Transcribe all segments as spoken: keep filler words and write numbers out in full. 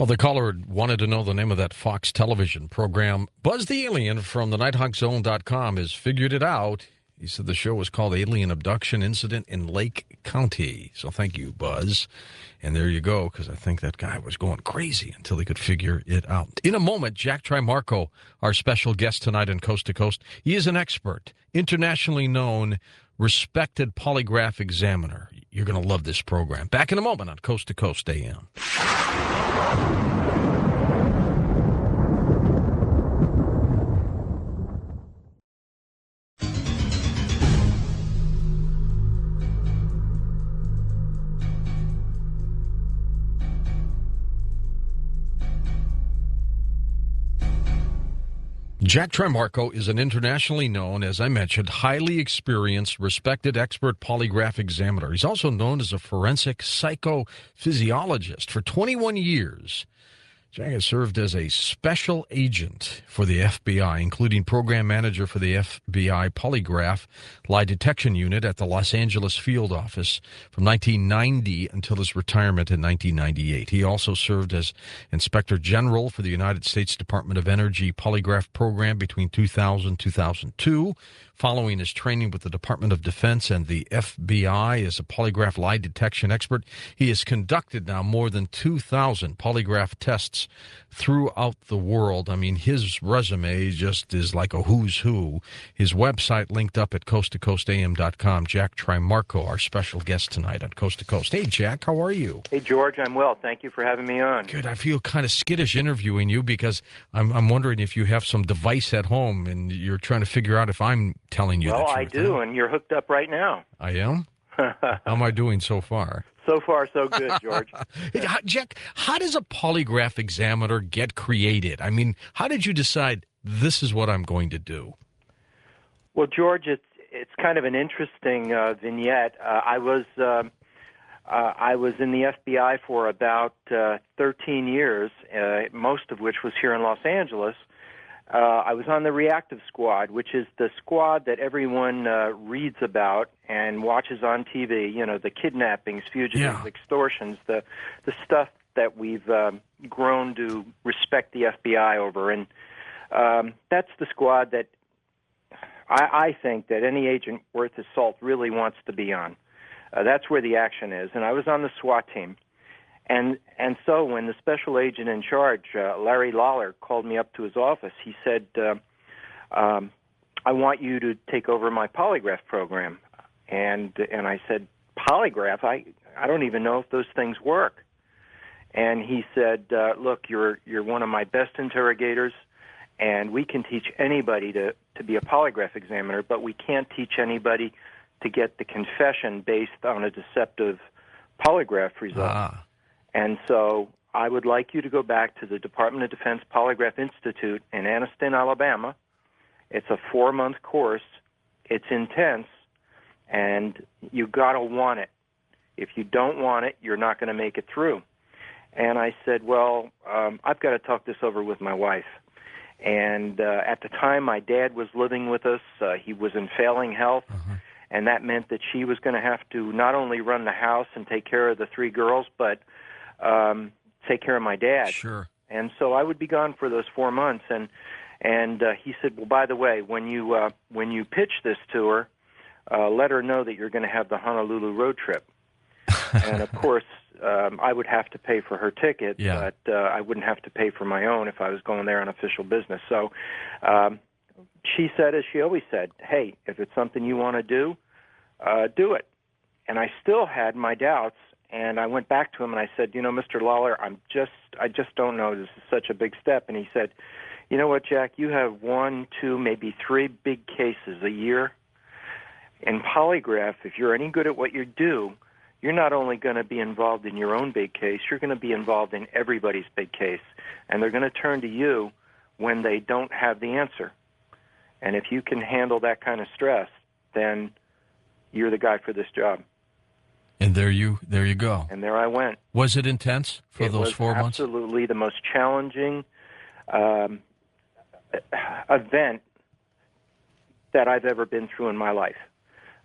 Well, the caller wanted to know the name of that Fox television program. Buzz the Alien from the nighthawk zone dot com has figured it out. He said the show was called Alien Abduction Incident in Lake County. So thank you, Buzz. And there you go, because I think that guy was going crazy until he could figure it out. In a moment, Jack Trimarco, our special guest tonight on Coast to Coast. He is an expert, internationally known, respected polygraph examiner. You're going to love this program. Back in a moment on Coast to Coast A M. Jack Trimarco is an internationally known, as I mentioned, highly experienced, respected expert polygraph examiner. He's also known as a forensic psychophysiologist. For twenty-one years, Jack has served as a special agent for the F B I, including program manager for the F B I Polygraph Lie Detection Unit at the Los Angeles field office from nineteen ninety until his retirement in nineteen ninety-eight. He also served as Inspector General for the United States Department of Energy Polygraph Program between two thousand and two thousand two. Following his training with the Department of Defense and the F B I as a polygraph lie detection expert, he has conducted now more than two thousand polygraph tests throughout the world. I mean, his resume just is like a who's who. His website linked up at coast to coast A M dot com. Jack Trimarco, our special guest tonight on Coast to Coast. Hey, Jack, how are you? Hey, George, I'm well. Thank you for having me on. Good. I feel kind of skittish interviewing you because I'm, I'm wondering if you have some device at home and you're trying to figure out if I'm telling you well, the truth. Well, I do, and you're hooked up right now. I am? How am I doing so far? So far, so good, George. Jack, how does a polygraph examiner get created? I mean, how did you decide this is what I'm going to do? Well, George, it's it's kind of an interesting uh, vignette. Uh, I was uh, uh, I was in the F B I for about uh, thirteen years, uh, most of which was here in Los Angeles. Uh, I was on the reactive squad, which is the squad that everyone uh, reads about and watches on T V. You know, the kidnappings, fugitives, yeah. extortions, the the stuff that we've um, grown to respect the F B I over. And um, that's the squad that I, I think that any agent worth his salt really wants to be on. Uh, that's where the action is. And I was on the SWAT team. And and so when the special agent in charge, uh, Larry Lawler, called me up to his office, he said, uh, um, I want you to take over my polygraph program. And and I said, polygraph? I, I don't even know if those things work. And he said, uh, look, you're you're one of my best interrogators, and we can teach anybody to, to be a polygraph examiner, but we can't teach anybody to get the confession based on a deceptive polygraph result. Ah. And so I would like you to go back to the Department of Defense Polygraph Institute in Anniston, Alabama. It's a four-month course. It's intense, and you got to want it. If you don't want it, you're not going to make it through. And I said, well, um, I've got to talk this over with my wife. And uh, at the time, my dad was living with us. Uh, he was in failing health. Uh-huh. And that meant that she was going to have to not only run the house and take care of the three girls, but um, take care of my dad. Sure. And so I would be gone for those four months. And and uh, he said, well, by the way, when you uh, when you pitch this to her, uh, let her know that you're going to have the Honolulu road trip. And of course, um, I would have to pay for her ticket, yeah. but uh, I wouldn't have to pay for my own if I was going there on official business. So um, she said, as she always said, hey, if it's something you want to do, uh, do it. And I still had my doubts, and I went back to him and I said, you know, Mister Lawler, I'm just, I just don't know. This is such a big step. And he said, you know what, Jack, you have one, two, maybe three big cases a year. In polygraph, if you're any good at what you do, you're not only going to be involved in your own big case, you're going to be involved in everybody's big case. And they're going to turn to you when they don't have the answer. And if you can handle that kind of stress, then you're the guy for this job. And there you there you go. And there I went. Was it intense for it those four months? Absolutely the most challenging um, event that I've ever been through in my life.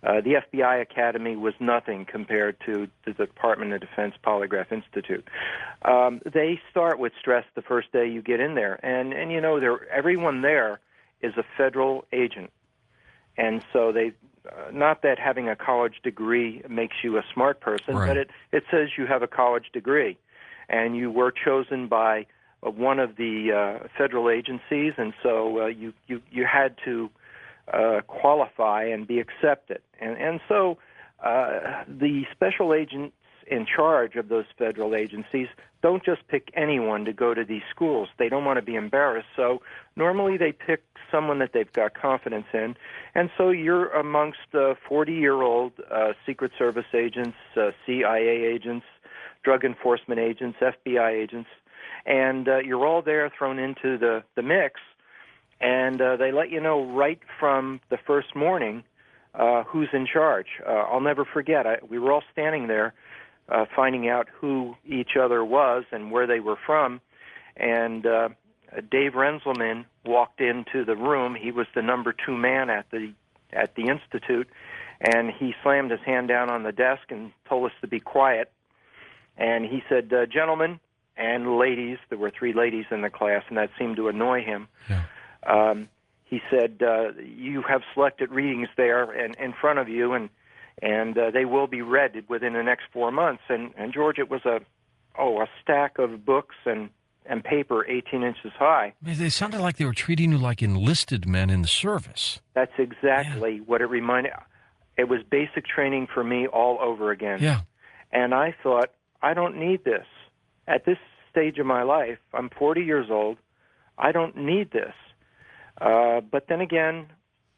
Uh, the F B I Academy was nothing compared to the Department of Defense Polygraph Institute. Um, they start with stress the first day you get in there, and and you know, there everyone there is a federal agent, and so they. Uh, not that having a college degree makes you a smart person, right. but it, it says you have a college degree. And you were chosen by uh, one of the uh, federal agencies, and so uh, you, you, you had to uh, qualify and be accepted. And, and so uh, the special agents in charge of those federal agencies don't just pick anyone to go to these schools. They don't want to be embarrassed. So normally they pick someone that they've got confidence in. And so you're amongst uh, forty-year-old uh, Secret Service agents, uh, C I A agents, drug enforcement agents, F B I agents, and uh, you're all there thrown into the, the mix. And uh, they let you know right from the first morning uh, who's in charge. Uh, I'll never forget, I, we were all standing there Uh, finding out who each other was and where they were from. And uh, Dave Renzelman walked into the room. He was the number two man at the at the Institute, and he slammed his hand down on the desk and told us to be quiet. And he said, uh, gentlemen and ladies, there were three ladies in the class, and that seemed to annoy him. Yeah. Um, he said, uh, you have selected readings there in, in front of you, and and uh, they will be read within the next four months. And, and George, it was a oh a stack of books and, and paper eighteen inches high. They sounded like they were treating you like enlisted men in the service. That's exactly yeah. what it reminded. It was basic training for me all over again. Yeah. And I thought, I don't need this. At this stage of my life, I'm forty years old. I don't need this. Uh, but then again,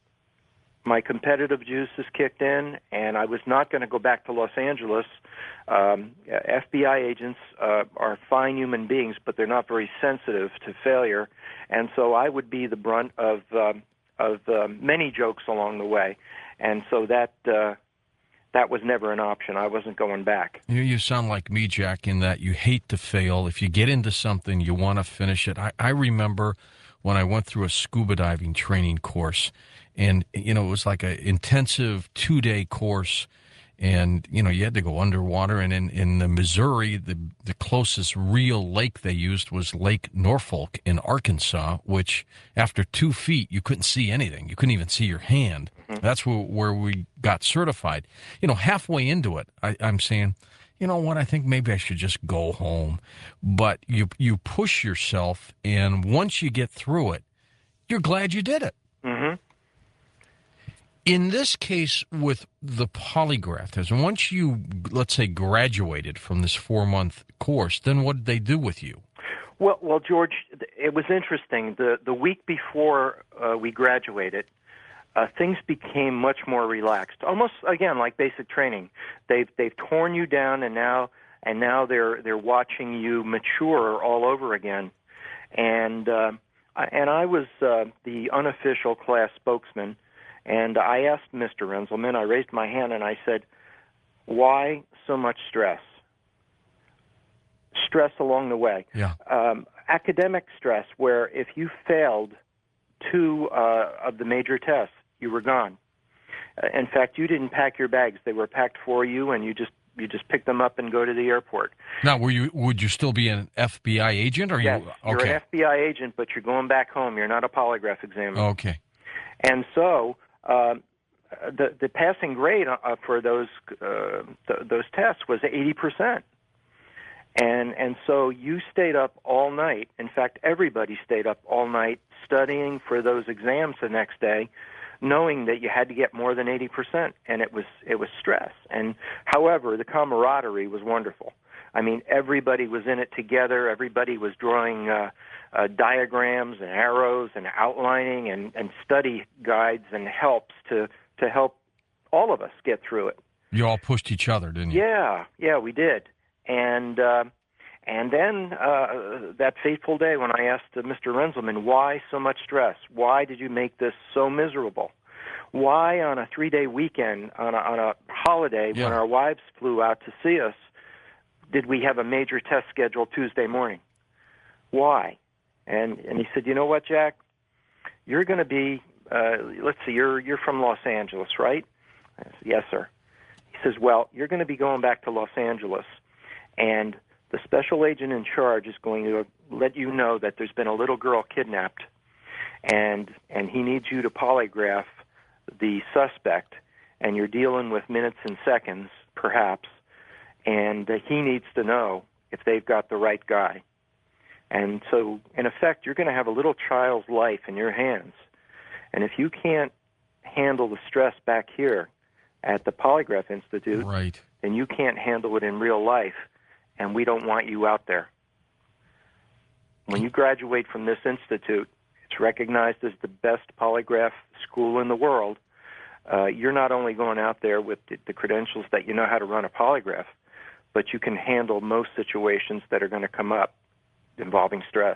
my competitive juices kicked in, and I was not going to go back to Los Angeles. Um, F B I agents uh, are fine human beings, but they're not very sensitive to failure, and so I would be the brunt of um, of uh, many jokes along the way, and so that uh, that was never an option. I wasn't going back. You, you sound like me, Jack, in that you hate to fail. If you get into something, you want to finish it. I, I remember when I went through a scuba diving training course. And, you know, it was like an intensive two-day course, and, you know, you had to go underwater. And in, in the Missouri, the, the closest real lake they used was Lake Norfolk in Arkansas, which after two feet, you couldn't see anything. You couldn't even see your hand. Mm-hmm. That's where, where we got certified. You know, halfway into it, I, I'm saying, you know what, I think maybe I should just go home. But you you push yourself, and once you get through it, you're glad you did it. Mm-hmm. In this case with the polygraph test, once you, let's say, graduated from this four-month course, then what did they do with you? Well, well, George, it was interesting. The the week before uh, we graduated, uh, things became much more relaxed. Almost again like basic training. They've they've torn you down, and now and now they're they're watching you mature all over again. And uh, I, and I was uh, the unofficial class spokesman. And I asked Mister Renzelman, I raised my hand and I said, why so much stress? Stress along the way. Yeah. Um, academic stress, where if you failed two uh, of the major tests, you were gone. Uh, in fact, you didn't pack your bags. They were packed for you, and you just you just pick them up and go to the airport. Now, were you would you still be an F B I agent? Or yes, you, okay. You're an F B I agent, but you're going back home. You're not a polygraph examiner. Okay. And so uh, the the passing grade uh, for those uh, th- those tests was eighty percent. And and so you stayed up all night. In fact, everybody stayed up all night studying for those exams the next day, knowing that you had to get more than eighty percent, and it was it was stress. And however, the camaraderie was wonderful. I mean, everybody was in it together. Everybody was drawing uh, uh, diagrams and arrows and outlining and, and study guides and helps to to help all of us get through it. You all pushed each other, didn't you? Yeah, yeah, we did. And uh, and then uh, that fateful day when I asked uh, Mister Renzelman, why so much stress? Why did you make this so miserable? Why on a three-day weekend, on a, on a holiday, yeah. when our wives flew out to see us, did we have a major test scheduled Tuesday morning? Why? And and he said, you know what, Jack? You're going to be, uh, let's see, you're you're from Los Angeles, right? I said, yes, sir. He says, well, you're going to be going back to Los Angeles, and the special agent in charge is going to let you know that there's been a little girl kidnapped, and and he needs you to polygraph the suspect, and you're dealing with minutes and seconds, perhaps, and uh, he needs to know if they've got the right guy. And so, in effect, you're going to have a little child's life in your hands. And if you can't handle the stress back here at the Polygraph Institute, right, then you can't handle it in real life, and we don't want you out there. When you graduate from this institute, it's recognized as the best polygraph school in the world. Uh, you're not only going out there with the, the credentials that you know how to run a polygraph, but you can handle most situations that are going to come up involving stress.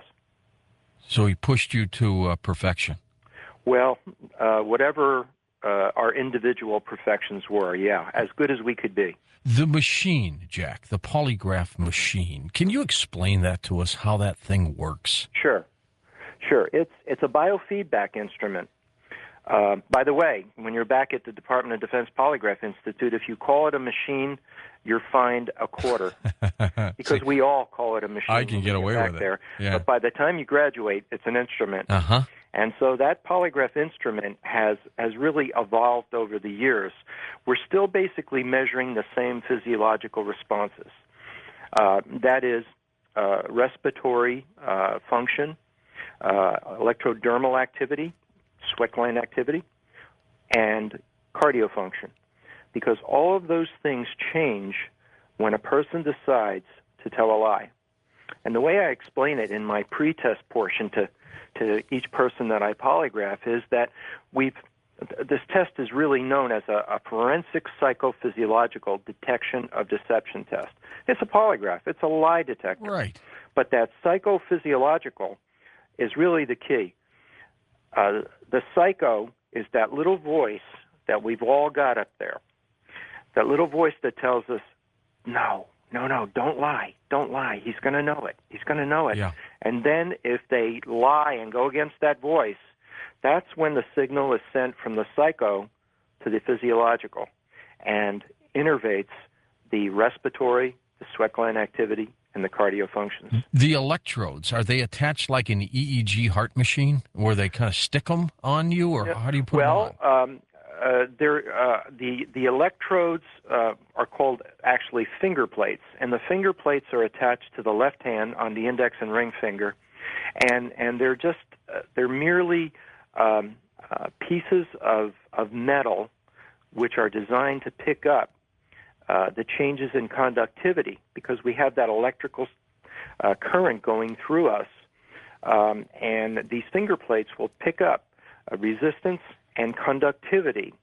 So he pushed you to uh, perfection. Well, uh, whatever uh, our individual perfections were, yeah, as good as we could be. The machine, Jack, the polygraph machine. Can you explain that to us, how that thing works? Sure. Sure. It's, it's a biofeedback instrument. Uh, by the way, when you're back at the Department of Defense Polygraph Institute, if you call it a machine, you're fined a quarter, because See, we all call it a machine. I can get away back with it. There. Yeah. But by the time you graduate, it's an instrument. Uh-huh. And so that polygraph instrument has, has really evolved over the years. We're still basically measuring the same physiological responses. Uh, that is uh, respiratory uh, function, uh, electrodermal activity, sweat gland activity, and cardio function. Because all of those things change when a person decides to tell a lie. And the way I explain it in my pre-test portion to, to each person that I polygraph is that we've this test is really known as a, a forensic psychophysiological detection of deception test. It's a polygraph. It's a lie detector. Right. But that psychophysiological is really the key. Uh, the psycho is that little voice that we've all got up there, that little voice that tells us, no, no, no, don't lie, don't lie. He's going to know it. He's going to know it. Yeah. And then if they lie and go against that voice, that's when the signal is sent from the psycho to the physiological and innervates the respiratory, the sweat gland activity, and the cardio functions. The electrodes, are they attached like an E E G heart machine, where they kind of stick them on you, or how do you put well, them on? Um, uh, there, uh, the, the electrodes uh, are called actually finger plates, and the finger plates are attached to the left hand on the index and ring finger, and, and they're just, uh, they're merely um, uh, pieces of, of metal which are designed to pick up Uh, the changes in conductivity, because we have that electrical uh, current going through us. Um, and these finger plates will pick up uh, resistance and conductivity.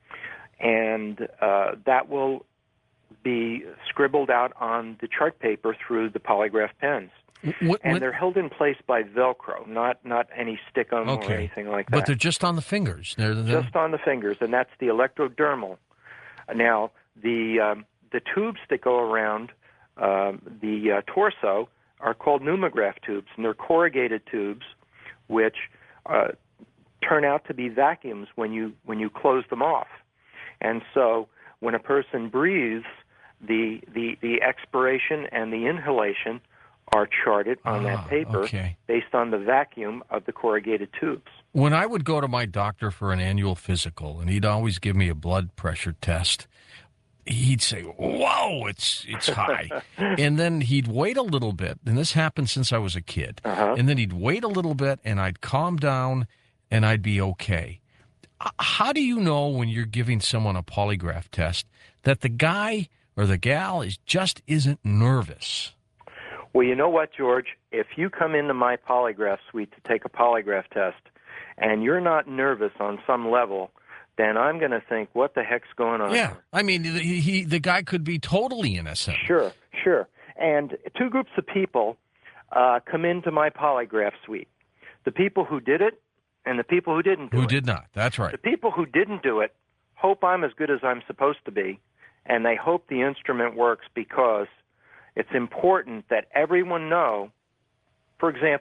And uh, that will be scribbled out on the chart paper through the polygraph pens. What, and what, they're held in place by Velcro, not not any stick-'em okay. or anything like that. But they're just on the fingers. They're, they're... Just on the fingers, and that's the electrodermal. Now, the um, the tubes that go around um, the uh, torso are called pneumograph tubes, and they're corrugated tubes, which uh, turn out to be vacuums when you when you close them off. And so, when a person breathes, the the the expiration and the inhalation are charted on ah, that paper okay. based on the vacuum of the corrugated tubes. When I would go to my doctor for an annual physical, and he'd always give me a blood pressure test, he'd say, whoa, it's it's high. And then he'd wait a little bit, and this happened since I was a kid. Uh-huh. And then he'd wait a little bit, and I'd calm down, and I'd be okay. How do you know when you're giving someone a polygraph test that the guy or the gal is just isn't nervous? Well, you know what, George? If you come into my polygraph suite to take a polygraph test and you're not nervous on some level, then I'm going to think, what the heck's going on Yeah. here? I mean, he, he the guy could be totally innocent. Sure, sure. And two groups of people uh, come into my polygraph suite. The people who did it and the people who didn't do Who it. did not. That's right. The people who didn't do it hope I'm as good as I'm supposed to be, and they hope the instrument works because it's important that everyone know, for example,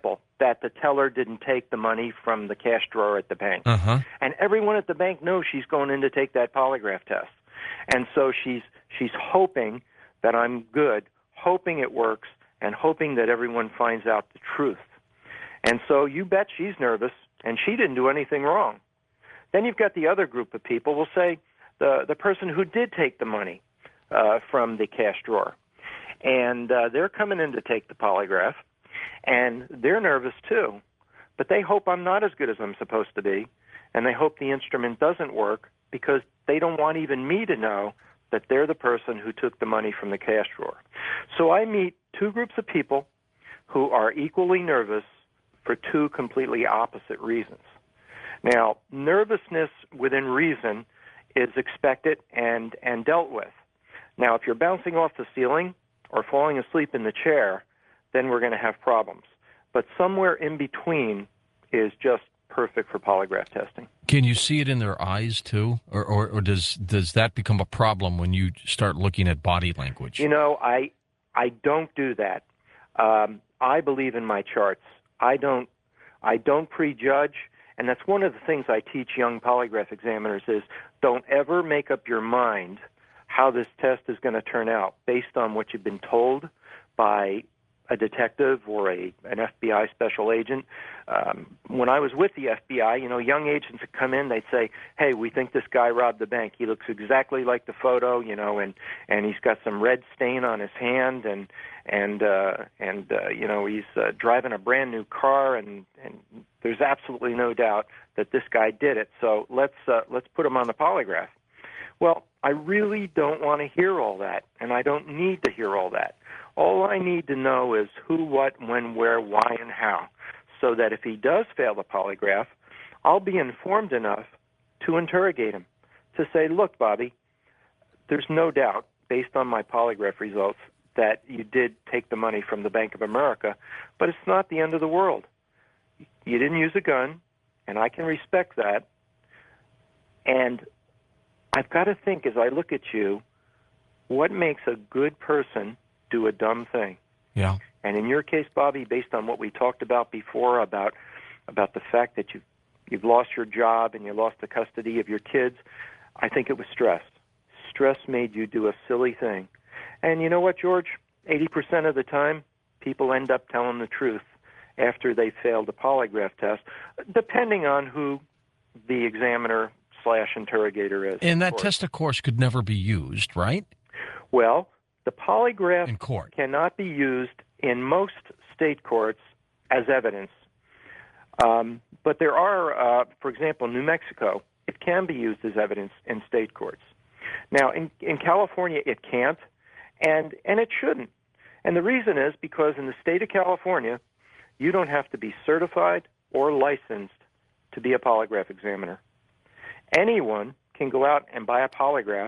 that the teller didn't take the money from the cash drawer at the bank. Uh-huh. And everyone at the bank knows she's going in to take that polygraph test. And so she's she's hoping that I'm good, hoping it works, and hoping that everyone finds out the truth. And so you bet she's nervous, and she didn't do anything wrong. Then you've got the other group of people, we'll say the, the person who did take the money uh, from the cash drawer. And uh, they're coming in to take the polygraph, and they're nervous too. But they hope I'm not as good as I'm supposed to be, and they hope the instrument doesn't work because they don't want even me to know that they're the person who took the money from the cash drawer. So I meet two groups of people who are equally nervous for two completely opposite reasons. Now, nervousness within reason is expected and, and dealt with. Now, if you're bouncing off the ceiling or falling asleep in the chair, then we're going to have problems. But somewhere in between is just perfect for polygraph testing. Can you see it in their eyes, too? Or, or, or does does that become a problem when you start looking at body language? You know, I I don't do that. Um, I believe in my charts. I don't I don't prejudge, and that's one of the things I teach young polygraph examiners is don't ever make up your mind how this test is going to turn out based on what you've been told by a detective or a an F B I special agent. Um, when I was with the F B I, you know, young agents would come in, they'd say, hey, we think this guy robbed the bank. He looks exactly like the photo, you know, and, and he's got some red stain on his hand, and, and, uh, and uh, you know, he's uh, driving a brand new car, and, and there's absolutely no doubt that this guy did it. So let's, uh, let's put him on the polygraph. Well, I really don't want to hear all that, and I don't need to hear all that. All I need to know is who, what, when, where, why, and how, so that if he does fail the polygraph, I'll be informed enough to interrogate him, to say, look, Bobby, there's no doubt, based on my polygraph results, that you did take the money from the Bank of America, but it's not the end of the world. You didn't use a gun, and I can respect that, and I've got to think, as I look at you, what makes a good person do a dumb thing? Yeah. And in your case, Bobby, based on what we talked about before about about the fact that you've, you've lost your job and you lost the custody of your kids, I think it was stress. Stress made you do a silly thing. And you know what, George? eighty percent of the time, people end up telling the truth after they failed the polygraph test, depending on who the examiner slash interrogator is. And that test, of course, could never be used, right? Well, the polygraph in court cannot be used in most state courts as evidence. Um, but there are, uh, for example, New Mexico, it can be used as evidence in state courts. Now, in, in California, it can't, and, and it shouldn't. And the reason is because in the state of California, you don't have to be certified or licensed to be a polygraph examiner. Anyone can go out and buy a polygraph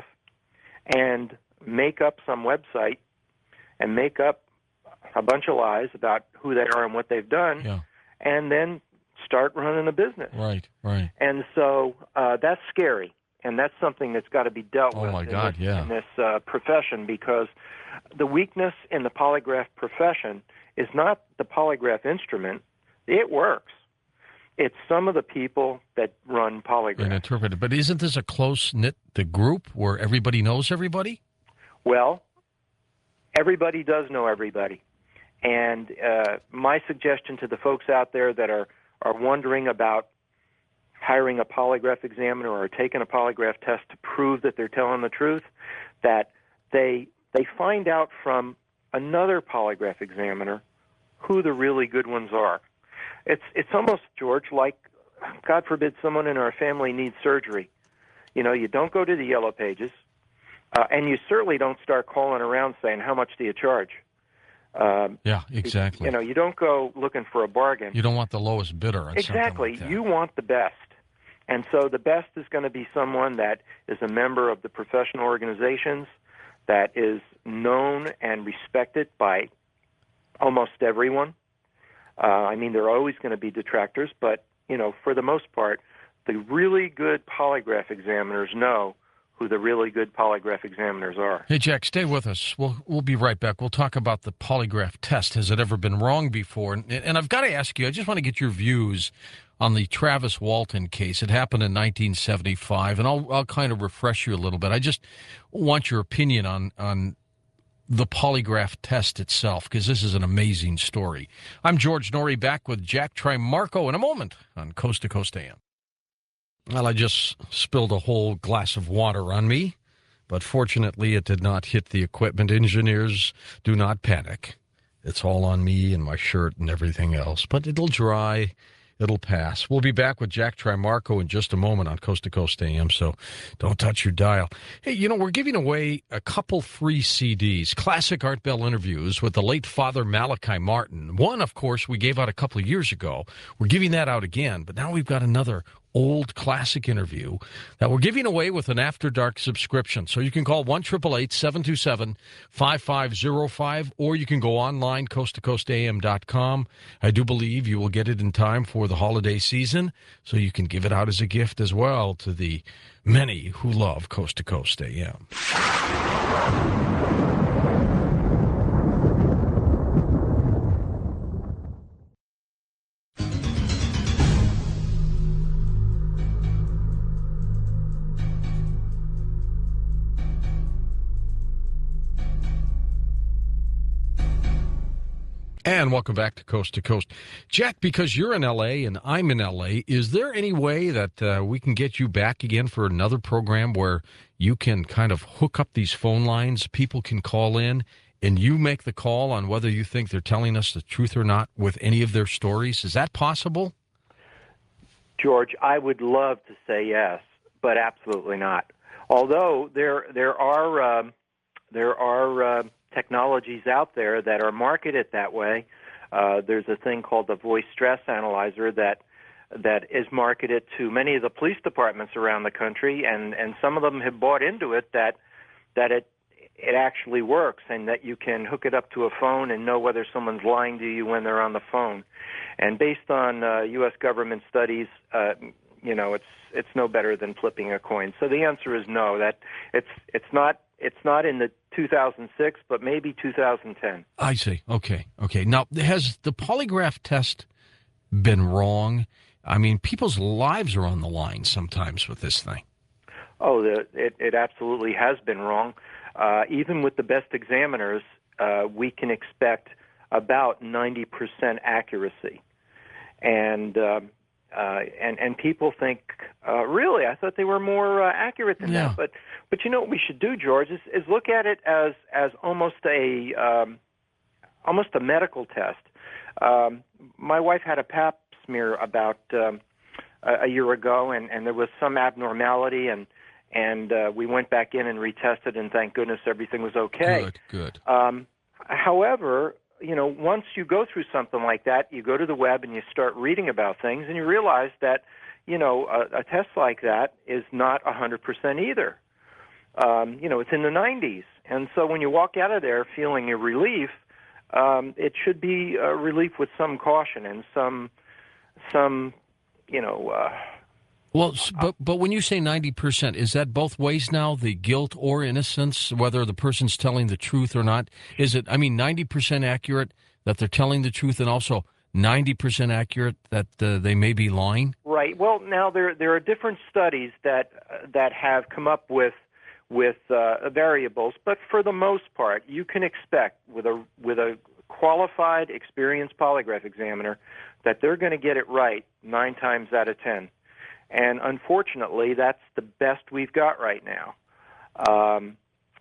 and make up some website and make up a bunch of lies about who they are and what they've done, yeah. and then start running a business. Right, right. And so uh, that's scary, and that's something that's got to be dealt oh with my in God, this, yeah. in this uh, profession, because the weakness in the polygraph profession is not the polygraph instrument. It works. It's some of the people that run polygraphs. And interpret it. But isn't this a close-knit the group where everybody knows everybody? Well, everybody does know everybody. And uh, my suggestion to the folks out there that are, are wondering about hiring a polygraph examiner or taking a polygraph test to prove that they're telling the truth, that they they find out from another polygraph examiner who the really good ones are. It's it's almost, George, like, God forbid, someone in our family needs surgery. You know, you don't go to the yellow pages, uh, and you certainly don't start calling around saying, how much do you charge? Um, yeah, exactly. You, you know, you don't go looking for a bargain. You don't want the lowest bidder on exactly. something like that. You want the best. And so the best is going to be someone that is a member of the professional organizations, that is known and respected by almost everyone. Uh, I mean, there are always going to be detractors, but, you know, for the most part, the really good polygraph examiners know who the really good polygraph examiners are. Hey, Jack, stay with us. We'll we'll be right back. We'll talk about the polygraph test. Has it ever been wrong before? And, and I've got to ask you, I just want to get your views on the Travis Walton case. It happened in nineteen seventy-five, and I'll I'll kind of refresh you a little bit. I just want your opinion on on the polygraph test itself, because this is an amazing story. I'm George Noory, back with Jack Trimarco in a moment on Coast to Coast A M. Well, I just spilled a whole glass of water on me, but fortunately it did not hit the equipment. Engineers, do not panic. It's all on me and my shirt and everything else, but it'll dry. It'll pass. We'll be back with Jack Trimarco in just a moment on Coast to Coast A M, so don't touch your dial. Hey, you know, we're giving away a couple free C Ds, classic Art Bell interviews with the late Father Malachi Martin. One, of course, we gave out a couple of years ago. We're giving that out again, but now we've got another old classic interview that we're giving away with an After Dark subscription. So you can call one eight eight eight, seven two seven, five five zero five, or you can go online, coast to coast a m dot com. I do believe you will get it in time for the holiday season, so you can give it out as a gift as well to the many who love Coast to Coast A M. And welcome back to Coast to Coast. Jack, because you're in L A and I'm in L A, is there any way that uh, we can get you back again for another program where you can kind of hook up these phone lines, people can call in, and you make the call on whether you think they're telling us the truth or not with any of their stories? Is that possible? George, I would love to say yes, but absolutely not. Although there there are um, there are uh, technologies out there that are marketed that way. Uh, there's a thing called the voice stress analyzer that that is marketed to many of the police departments around the country, and, and some of them have bought into it that that it it actually works, and that you can hook it up to a phone and know whether someone's lying to you when they're on the phone. And based on uh, U S government studies, uh, you know, it's it's no better than flipping a coin. So the answer is no. That it's it's not it's not in the two thousand six, but maybe two thousand ten. I see. Okay. Okay. Now, has the polygraph test been wrong? I mean, people's lives are on the line sometimes with this thing. Oh, the, it, it absolutely has been wrong. Uh, even with the best examiners, uh, we can expect about ninety percent accuracy. And um, uh, and and people think, uh, really, I thought they were more uh, accurate than Yeah. that. But but you know what we should do, George, is, is look at it as as almost a um, almost a medical test. Um, my wife had a pap smear about um, a, a year ago, and, and there was some abnormality, and and uh, we went back in and retested, and thank goodness everything was okay. Good, good. Um, however, you know, once you go through something like that, you go to the web and you start reading about things, and you realize that, you know, a, a test like that is not one hundred percent either. Um, you know, it's in the nineties. And so when you walk out of there feeling a relief, um, it should be a relief with some caution and some, some, you know... Uh, Well, s- but but when you say ninety percent, is that both ways now, the guilt or innocence, whether the person's telling the truth or not? Is it, I mean, ninety percent accurate that they're telling the truth, and also ninety percent accurate that uh, they may be lying? Right. Well, now there there are different studies that uh, that have come up with with uh, variables, but for the most part, you can expect with a with a qualified, experienced polygraph examiner that they're going to get it right nine times out of ten. And unfortunately, that's the best we've got right now. Um,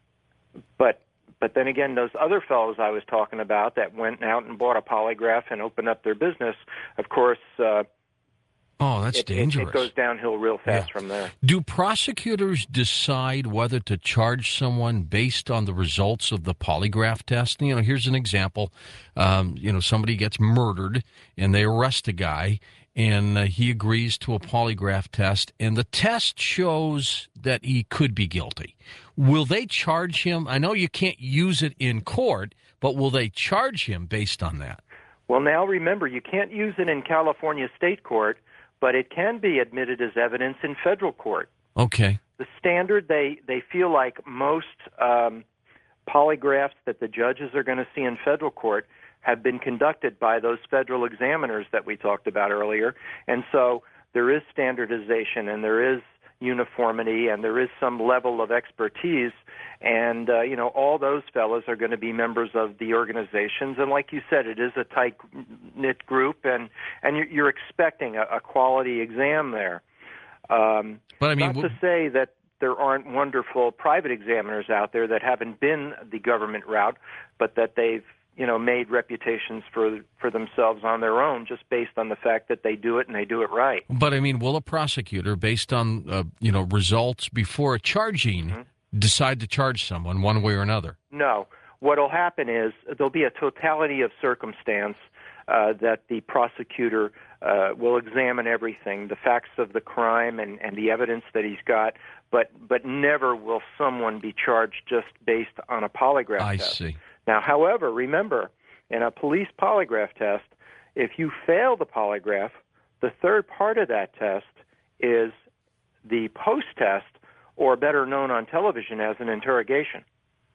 but but then again, those other fellows I was talking about that went out and bought a polygraph and opened up their business, of course, uh, Oh, that's it, dangerous. It, it goes downhill real fast Yeah. from there. Do prosecutors decide whether to charge someone based on the results of the polygraph test? You know, here's an example. Um, you know, somebody gets murdered and they arrest a guy, and uh, he agrees to a polygraph test, and the test shows that he could be guilty. Will they charge him? I know you can't use it in court, but will they charge him based on that? Well, now remember, you can't use it in California state court, but it can be admitted as evidence in federal court. Okay. the standard, they, they feel like most um, polygraphs that the judges are going to see in federal court have been conducted by those federal examiners that we talked about earlier. And so there is standardization and there is uniformity and there is some level of expertise. And, uh, you know, all those fellows are going to be members of the organizations. And like you said, it is a tight-knit group, and, and you're expecting a, a quality exam there. Um, but I mean, not w- to say that there aren't wonderful private examiners out there that haven't been the government route, but that they've, you know, made reputations for for themselves on their own just based on the fact that they do it and they do it right. But I mean, will a prosecutor, based on uh, you know results before a charging, mm-hmm. decide to charge someone one way or another? No. What will happen is there'll be a totality of circumstance uh, that the prosecutor uh, will examine everything, the facts of the crime and, and the evidence that he's got, but but never will someone be charged just based on a polygraph I test. see. Now, however, remember, in a police polygraph test, if you fail the polygraph, the third part of that test is the post-test, or better known on television as an interrogation.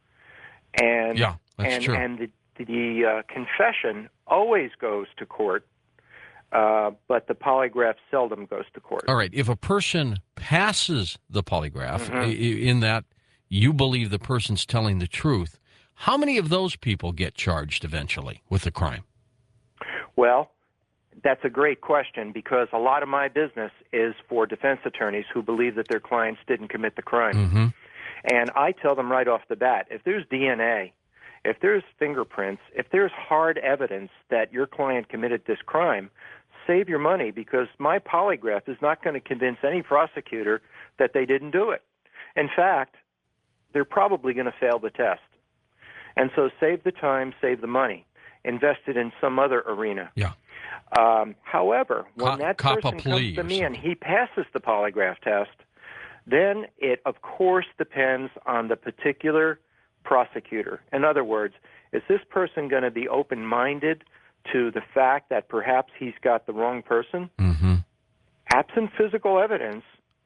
And yeah, that's and, true. And the, the uh, confession always goes to court, uh, but the polygraph seldom goes to court. All right. If a person passes the polygraph, Mm-hmm. i- in that you believe the person's telling the truth, how many of those people get charged eventually with the crime? Well, that's a great question, because a lot of my business is for defense attorneys who believe that their clients didn't commit the crime. Mm-hmm. And I tell them right off the bat, if there's D N A, if there's fingerprints, if there's hard evidence that your client committed this crime, save your money, because my polygraph is not going to convince any prosecutor that they didn't do it. In fact, they're probably going to fail the test. And so save the time, save the money, invest it in some other arena. Yeah. Um, however, when Co- that cop a person plea comes to or me and something. he passes the polygraph test, then it, of course, depends on the particular prosecutor. In other words, is this person going to be open-minded to the fact that perhaps he's got the wrong person? Mm-hmm. Absent physical evidence,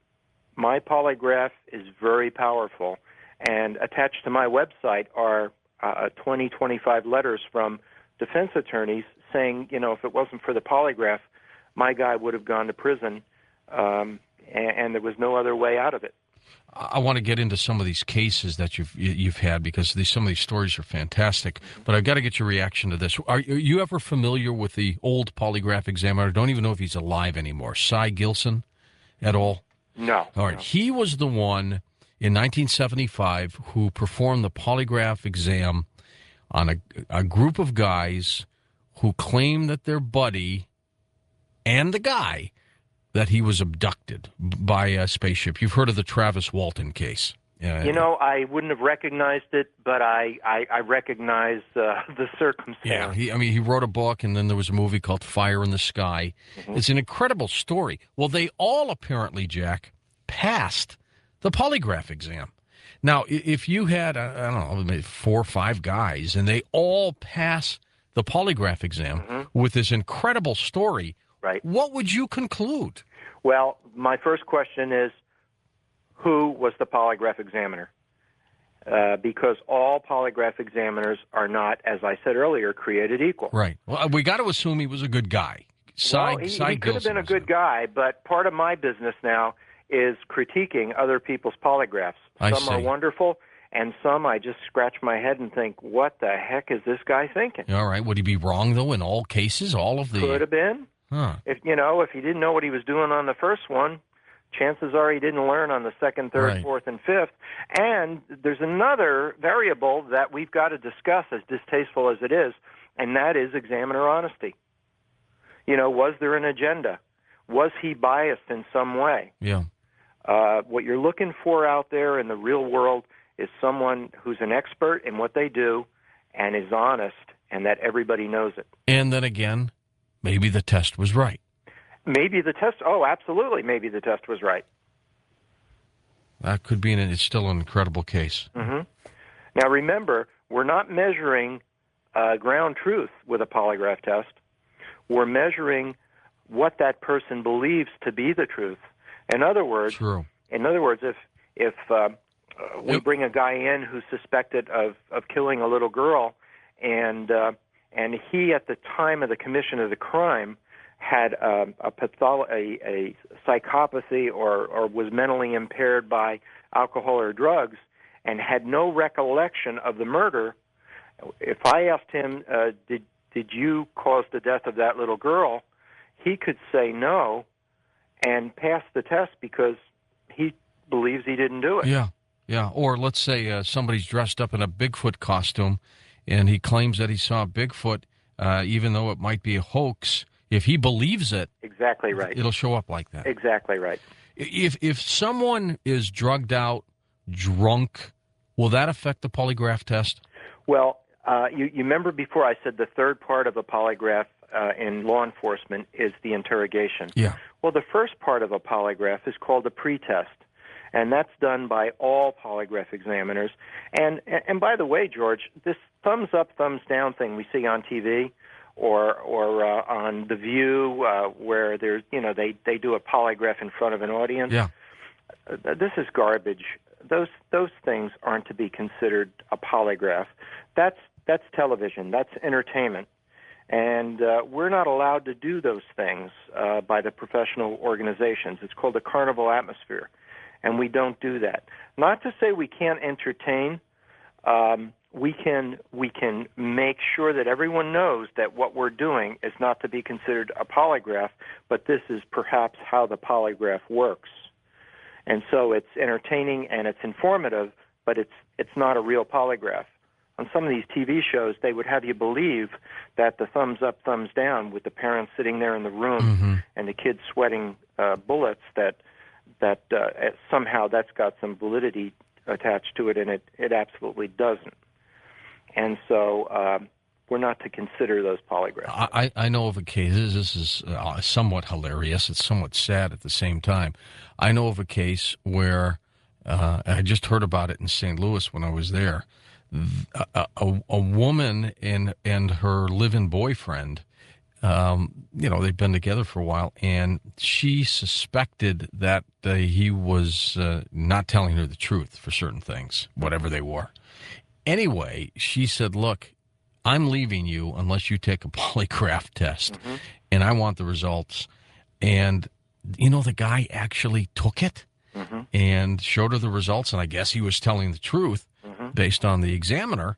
my polygraph is very powerful. And attached to my website are uh, twenty, twenty-five letters from defense attorneys saying, you know, if it wasn't for the polygraph, my guy would have gone to prison, um, and, and there was no other way out of it. I want to get into some of these cases that you've you've had, because these, some of these stories are fantastic. But I've got to get your reaction to this. Are you ever familiar with the old polygraph examiner? I don't even know if he's alive anymore. Cy Gilson at all? No. All right. No. He was the one in nineteen seventy-five who performed the polygraph exam on a, a group of guys who claimed that their buddy and the guy, that he was abducted by a spaceship. You've heard of the Travis Walton case. Uh, You know, I wouldn't have recognized it, but I, I, I recognize uh, the circumstance. Yeah, he, I mean, he wrote a book, and then there was a movie called Fire in the Sky. Mm-hmm. It's an incredible story. Well, they all apparently, Jack, passed the polygraph exam. Now, if you had, I don't know, maybe four or five guys, and they all pass the polygraph exam mm-hmm. with this incredible story, right, what would you conclude? Well, my first question is, who was the polygraph examiner? Uh, because all polygraph examiners are not, as I said earlier, created equal. Right. Well, we got to assume he was a good guy. Cy, well, he, Cy he could have been a Gilson good guy, but part of my business now is critiquing other people's polygraphs. I Some see. are wonderful, and some I just scratch my head and think, what the heck is this guy thinking? All right. Would he be wrong, though, in all cases? All of the... Could have been. Huh. If you know, if he didn't know what he was doing on the first one, chances are he didn't learn on the second, third, Right. fourth, and fifth. And there's another variable that we've got to discuss, as distasteful as it is, and that is examiner honesty. You know, was there an agenda? Was he biased in some way? Yeah. Uh, what you're looking for out there in the real world is someone who's an expert in what they do and is honest, and that everybody knows it. And then again, maybe the test was right. Maybe the test, oh, absolutely, maybe the test was right. That could be, an, it's still an incredible case. Mm-hmm. Now, remember, we're not measuring uh, ground truth with a polygraph test. We're measuring what that person believes to be the truth. In other words, True. in other words, if if uh, uh, we Yep. bring a guy in who's suspected of, of killing a little girl, and uh, and he at the time of the commission of the crime had um, a, patholo- a a psychopathy or or was mentally impaired by alcohol or drugs, and had no recollection of the murder. If I asked him, uh, did did you cause the death of that little girl, he could say no and pass the test because he believes he didn't do it. Yeah, yeah. Or let's say uh, somebody's dressed up in a Bigfoot costume, and he claims that he saw Bigfoot, uh, even though it might be a hoax. If he believes it, Exactly right. it'll show up like that. Exactly right. If if someone is drugged out, drunk, will that affect the polygraph test? Well, uh, you, you remember before I said the third part of a polygraph uh, in law enforcement is the interrogation. Yeah. Well, the first part of a polygraph is called a pretest, and that's done by all polygraph examiners. And and by the way, George, this thumbs up, thumbs down thing we see on T V or or uh, on The View, uh, where there's you know they they do a polygraph in front of an audience. Yeah. Uh, this is garbage. Those those things aren't to be considered a polygraph. That's that's television. That's entertainment. And uh, we're not allowed to do those things uh, by the professional organizations. It's called a carnival atmosphere, and we don't do that. Not to say we can't entertain. Um, we can we can make sure that everyone knows that what we're doing is not to be considered a polygraph, but this is perhaps how the polygraph works. And so it's entertaining and it's informative, but it's it's not a real polygraph. On some of these T V shows, they would have you believe that the thumbs up, thumbs down, with the parents sitting there in the room Mm-hmm. and the kids sweating uh, bullets, that that uh, somehow that's got some validity attached to it, and it, it absolutely doesn't. And so um, we're not to consider those polygraphs. I, I know of a case, this is uh, somewhat hilarious, it's somewhat sad at the same time. I know of a case where, uh, I just heard about it in Saint Louis when I was there, a, a, a woman and, and her live-in boyfriend, um, you know, they've been together for a while, and she suspected that uh, he was uh, not telling her the truth for certain things, whatever they were. Anyway, she said, look, I'm leaving you unless you take a polygraph test, Mm-hmm. and I want the results. And, you know, the guy actually took it Mm-hmm. and showed her the results, and I guess he was telling the truth Mm-hmm. based on the examiner.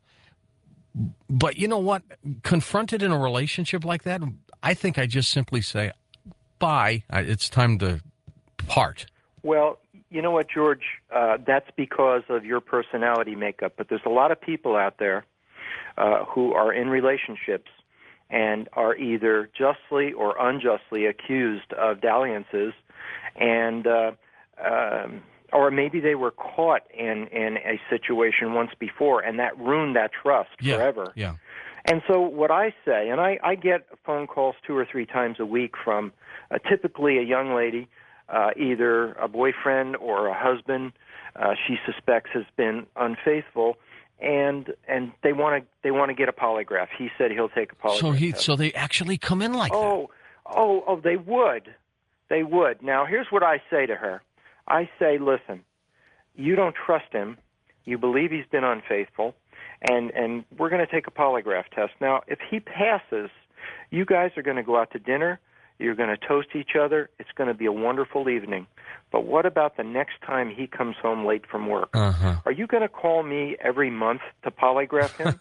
But you know what? Confronted in a relationship like that, I think I just simply say, bye, I- it's time to part. Well, you know what, George? Uh, that's because of your personality makeup. But there's a lot of people out there uh, who are in relationships and are either justly or unjustly accused of dalliances, and uh, um, or maybe they were caught in, in a situation once before, and that ruined that trust Yeah, forever. yeah. And so what I say, and I, I get phone calls two or three times a week from uh, typically a young lady, uh, either a boyfriend or a husband uh, she suspects has been unfaithful, and and they want to they want to get a polygraph. He said he'll take a polygraph. So he, test. so they actually come in like that. Oh, oh, oh, they would. They would. Now, here's what I say to her. I say, listen, you don't trust him. You believe he's been unfaithful, and, and we're going to take a polygraph test. Now, if he passes, you guys are going to go out to dinner. You're going to toast each other. It's going to be a wonderful evening. But what about the next time he comes home late from work? Uh-huh. Are you going to call me every month to polygraph him?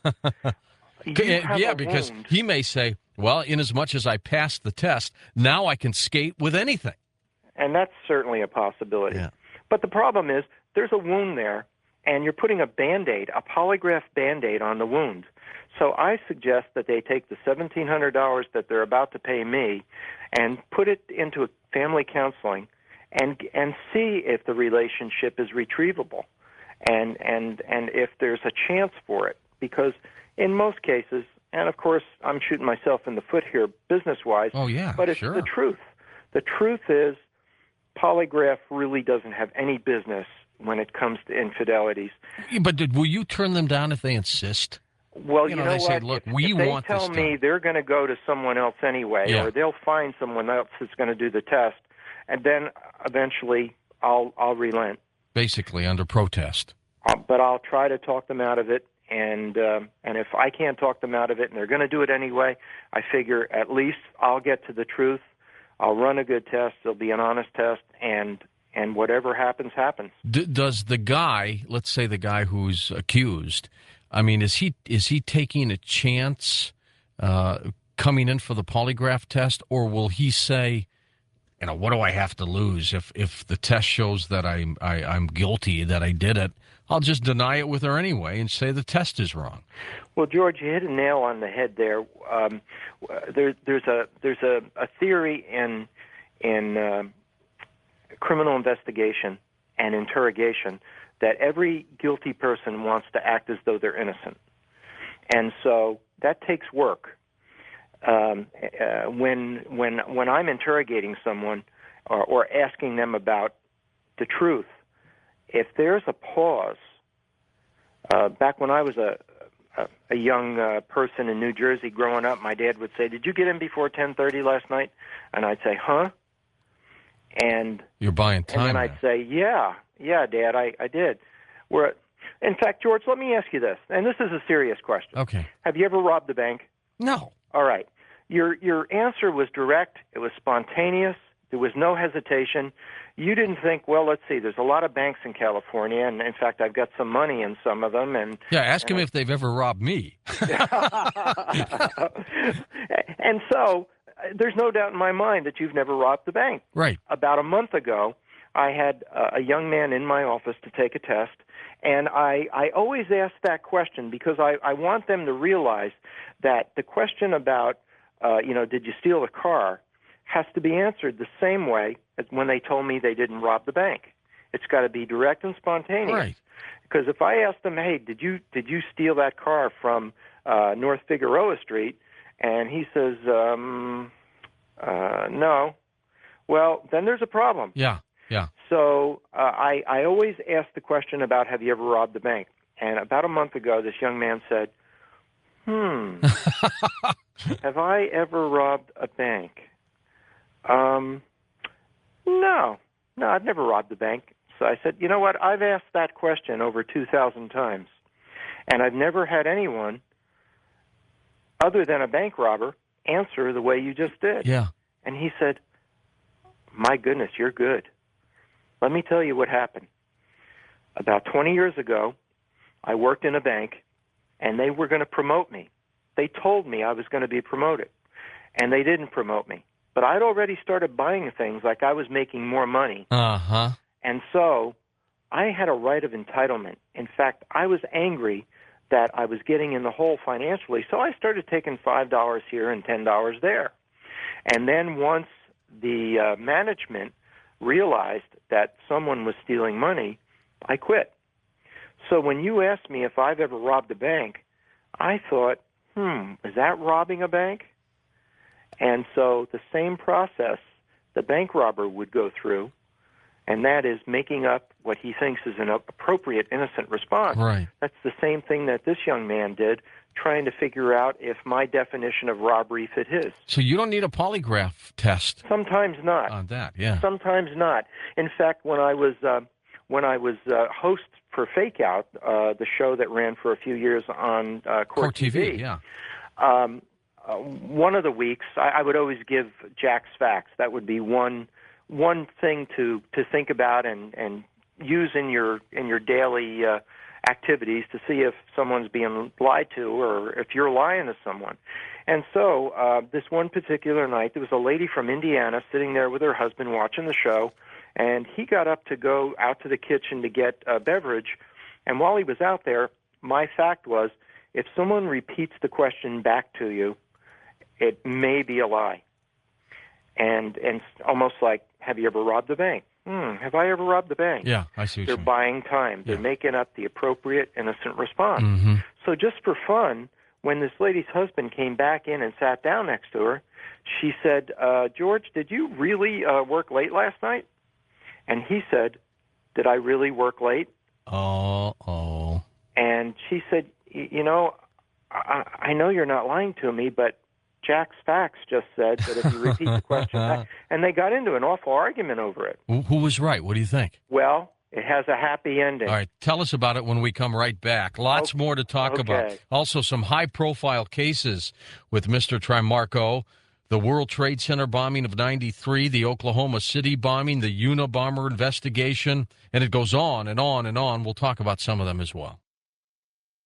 You have Yeah, a because wound. he may say, well, in as much as I passed the test, now I can skate with anything. And that's certainly a possibility. Yeah. But the problem is there's a wound there, and you're putting a Band-Aid, a polygraph Band-Aid on the wound. So I suggest that they take the seventeen hundred dollars that they're about to pay me and put it into a family counseling and and see if the relationship is retrievable and, and, and if there's a chance for it. Because in most cases, and of course I'm shooting myself in the foot here business-wise, Oh, yeah, but it's sure. the truth. The truth is polygraph really doesn't have any business when it comes to infidelities. But did, will you turn them down if they insist? Well, You you know, know, they say, what? "Look, if, we if they want tell this me done." they're going to go to someone else anyway, Yeah. or they'll find someone else that's going to do the test, and then eventually I'll I'll relent. Basically, under protest. Uh, but I'll try to talk them out of it. And um, and if I can't talk them out of it and they're going to do it anyway, I figure at least I'll get to the truth. I'll run a good test. It'll be an honest test, and and whatever happens, happens. D- does the guy, let's say the guy who's accused, I mean, is he is he taking a chance uh, coming in for the polygraph test, or will he say, you know, what do I have to lose if if the test shows that I'm I, I'm guilty, that I did it? I'll just deny it with her anyway and say the test is wrong. Well, George, you hit a nail on the head there. Um, there there's a there's a, a theory in in uh, criminal investigation and interrogation that every guilty person wants to act as though they're innocent, and so that takes work. Um, uh, when when when I'm interrogating someone or, or asking them about the truth, if there's a pause, uh, back when I was a a, a young uh, person in New Jersey growing up, my dad would say, "Did you get in before ten thirty last night?" And I'd say, "Huh?" And you're buying time. And then I'd now. say, "Yeah, yeah, Dad, I, I did." Where, in fact, George, let me ask you this, and this is a serious question. Okay. Have you ever robbed a bank? No. All right. Your your answer was direct. It was spontaneous. There was no hesitation. You didn't think, well, let's see, there's a lot of banks in California, and in fact, I've got some money in some of them. And Yeah, ask and him I, if they've ever robbed me. And so uh, there's no doubt in my mind that you've never robbed the bank. Right. About a month ago, I had uh, a young man in my office to take a test, and I, I always ask that question because I, I want them to realize that the question about, uh, you know, did you steal a car, has to be answered the same way as when they told me they didn't rob the bank. It's got to be direct and spontaneous. Right. Because if I ask them, hey, did you did you steal that car from uh, North Figueroa Street, and he says, um, uh, no, well, then there's a problem. Yeah, yeah. So uh, I, I always ask the question about, have you ever robbed the bank? And about a month ago, this young man said, hmm, have I ever robbed a bank? Um, no, no, I've never robbed a bank. So I said, you know what, I've asked that question over two thousand times, and I've never had anyone other than a bank robber answer the way you just did. Yeah. And he said, my goodness, you're good. Let me tell you what happened. About twenty years ago, I worked in a bank, and they were going to promote me. They told me I was going to be promoted, and they didn't promote me. But I'd already started buying things like I was making more money. Uh-huh. And so I had a right of entitlement. In fact, I was angry that I was getting in the hole financially, so I started taking five dollars here and ten dollars there. And then once the uh, management realized that someone was stealing money, I quit. So when you asked me if I've ever robbed a bank, I thought, hmm, is that robbing a bank? And so the same process the bank robber would go through, and that is making up what he thinks is an appropriate, innocent response. Right. That's the same thing that this young man did, trying to figure out if my definition of robbery fit his. So you don't need a polygraph test Sometimes not. on that, yeah. Sometimes not. In fact, when I was uh, when I was uh, host for Fake Out, uh, the show that ran for a few years on uh, Court, Court T V, T V, yeah. Um, uh, one of the weeks, I, I would always give Jack's facts. That would be one one thing to, to think about and, and use in your in your daily uh, activities to see if someone's being lied to or if you're lying to someone. And so uh, this one particular night, there was a lady from Indiana sitting there with her husband watching the show, and he got up to go out to the kitchen to get a beverage. And while he was out there, my fact was, if someone repeats the question back to you, it may be a lie. And and almost like, have you ever robbed a bank? Hmm, have I ever robbed the bank? Yeah, I see what They're you're buying time. They're Yeah. making up the appropriate, innocent response. Mm-hmm. So just for fun, when this lady's husband came back in and sat down next to her, she said, uh, George, did you really uh, work late last night? And he said, did I really work late? Uh-oh. And she said, you know, I, I know you're not lying to me, but Jack's facts just said that if you repeat the question back, and they got into an awful argument over it. Who who was right? What do you think? Well, It has a happy ending. All right, tell us about it when we come right back. Lots Okay. more to talk Okay. about. Also, some high-profile cases with Mister Trimarco. The World Trade Center bombing of ninety-three, the Oklahoma City bombing, the Unabomber investigation, and it goes on and on and on. We'll talk about some of them as well.